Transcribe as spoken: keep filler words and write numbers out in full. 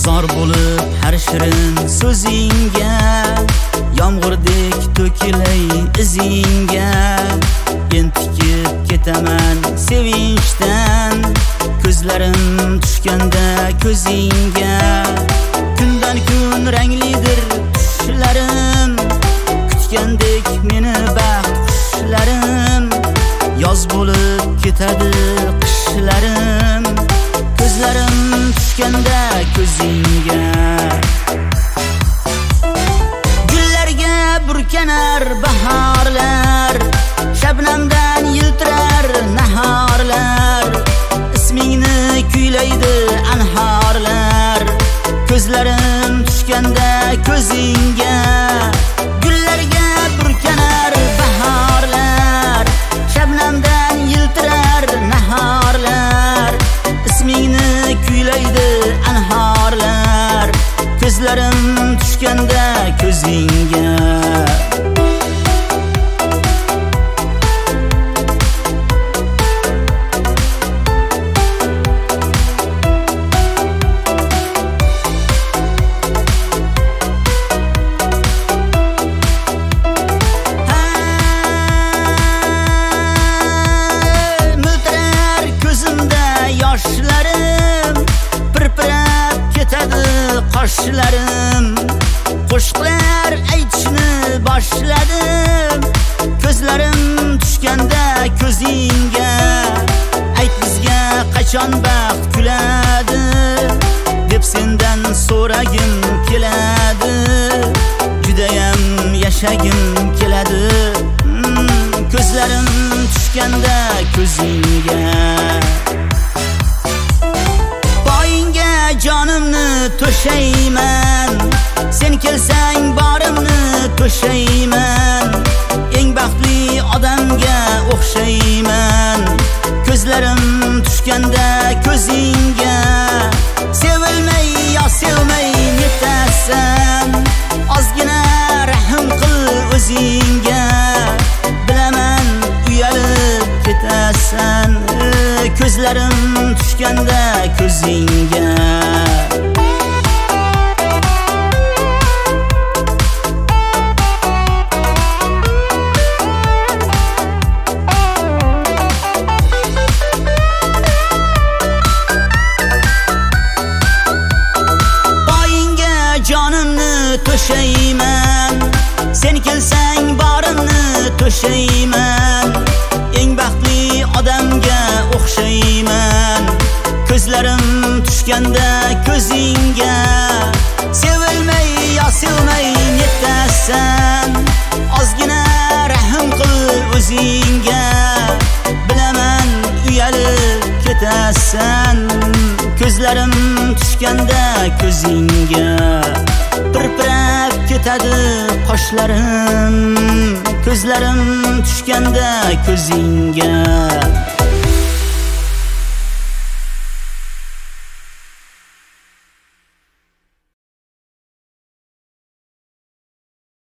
zor bo'lib har shirin so'zingga, yomg'irdek to'kilay izingga. Entikib ketaman sevinchdan, ko'zlarim tushganda ko'zingga. Kundan kun ranglidir tushlarim, kutgandek meni baxt qushlarim. Yoz bo'lib ketadi qishlarim, ko'zlarim tushganda ko'zingga. Gullarga burkanar bahorlar, shabnamdan yiltirar nahorlar. Ismingni kuylaydi anhorlar, ko'zlarim tushganda ko'zingga. Gullarga burkanar bahorlar, shabnamdan yiltirar nahorlar. Ismingni kuylaydi anhorlar, ko'zlarim tushganda ko'zingga. Yoshlarim pirpirab ketadi qoshlarim, qo'shiqlar aytishni boshladim, ko'zlarim tushganda ko'zingga. Ayt bizga qachon baxt kuladi, deb sendan so'ragim keladi. Judayam yashagim keladi, hmm, ko'zlarim tushganda ko'zingga. Jonimni to'shayman, sen kelsang borimni to'shayman. Eng baxtli odamga o'xshayman, ko'zlarim tushganda ko'zingga. Sevilmay yo sevmay netasan, ozgina rahm qil o'zingga. Bilaman uyalib ketasan, ko'zlarim tushganda ko'zingga. Boyingga jonimni to'shayman, sen kelsang borimni to'shayman. Eng baxtli odamga o'xshayman, ko'zlarim tushganda ko'zingga. Sevilmay yo sevmay netasan, ozgina rahm qil o'zingga. Bilaman uyalib ketasan, ko'zlarim tushganda ko'zingga. Pirpirab ketadi qoshlarim, ko'zlarim tushganda ko'zingga.